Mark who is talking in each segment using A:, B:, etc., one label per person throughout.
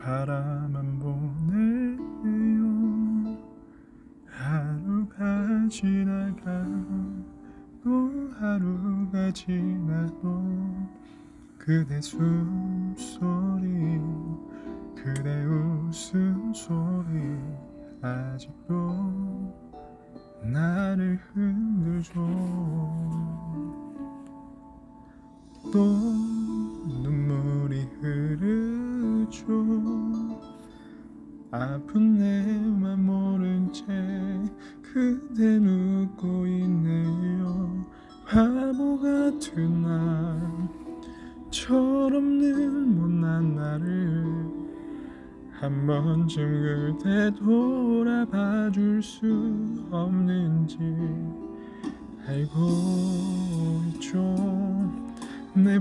A: 바라만 보내요. 하루가 지나가고 또 하루가 지나도 그대 숨소리 그대 웃음소리 아직도 나를 흔들죠. 또 눈물이 흐르죠. 아픈 내 맘 모른 채 그대 웃고 있네요. 바보 같은 철없는 못난 나를 한 번쯤 그대 돌아봐 줄 수 없는지 알고 있죠. 내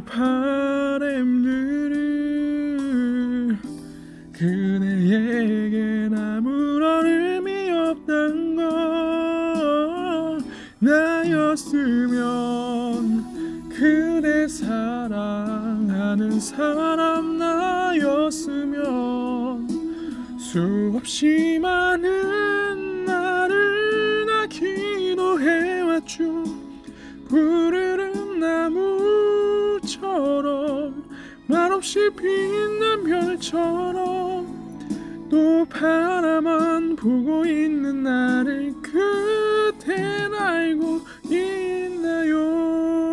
A: 바램들을 그대에겐 아무런 의미 없단 걸. 나였으면 그대 사랑하는 사람 나였으면 수없이 많은 나를 나 기도해왔죠. 푸르른 나무처럼 말없이 빛난 별처럼 또 바라만 보고 있는 나를 그댄 알고 있나요?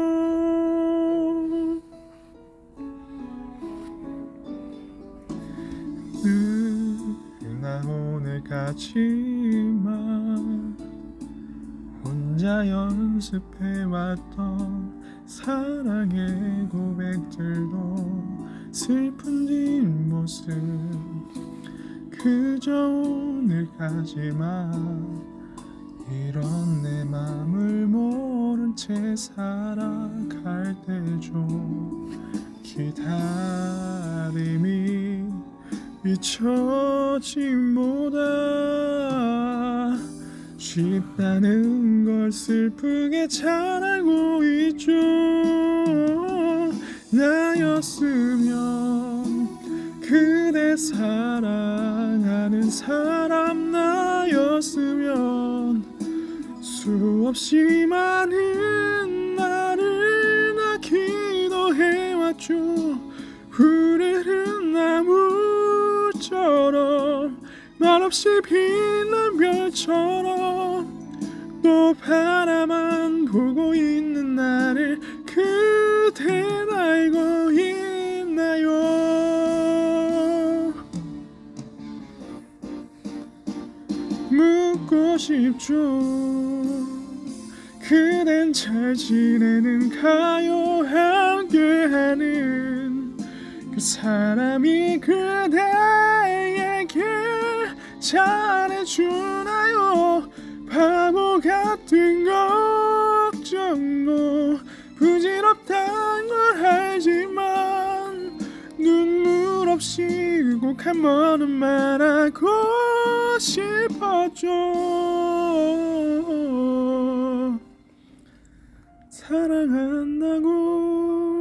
A: 나 오늘 같지만 혼자 연습해왔던 사랑의 고백들도 슬픈 뒷모습 그저 오늘까지만 이런 내 맘을 모른 채 살아갈 때죠. 기다림이 잊혀짐보다 쉽다는 걸 슬프게 잘 알고 있죠. 나였으면 그대 사랑하는 사람 나였으면 수없이 많은 나를 나 기도해왔죠. 흐르는 나무처럼 말없이 빛난 별처럼 또 바라만 보고 있는 나를 그댄 알고 있나요? 묻고 싶죠. 그댄 잘 지내는가요? 함께하는 그 사람이 그대에게 잘해주나요? 바보 같은 걱정도 부질없단 걸 알지만 눈물 없이 꼭 한 번은 말하고 싶었죠. 사랑한다고